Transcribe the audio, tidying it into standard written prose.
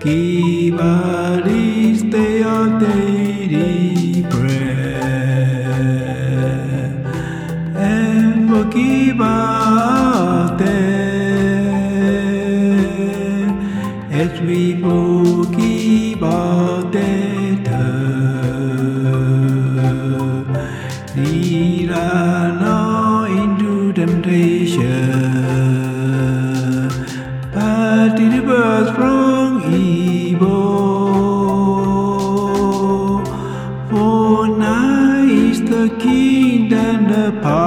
Give us this day our daily bread, and forgive our debt, as we forgive our debtors. Lead us not into temptation, but deliver us from evil. For thine is the kingdom, the power,